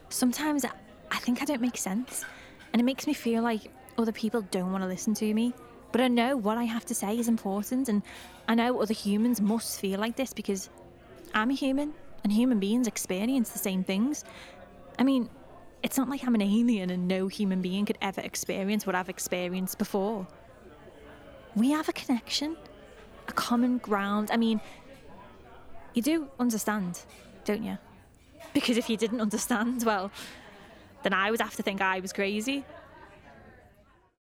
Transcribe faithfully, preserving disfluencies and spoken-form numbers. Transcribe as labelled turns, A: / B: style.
A: sometimes I, I think I don't make sense. And it makes me feel like other people don't want to listen to me. But I know what I have to say is important, and I know other humans must feel like this because I'm a human, and human beings experience the same things. I mean, it's not like I'm an alien and no human being could ever experience what I've experienced before. We have a connection, a common ground. I mean, you do understand, don't you? Because if you didn't understand, well, then I would have to think I was crazy.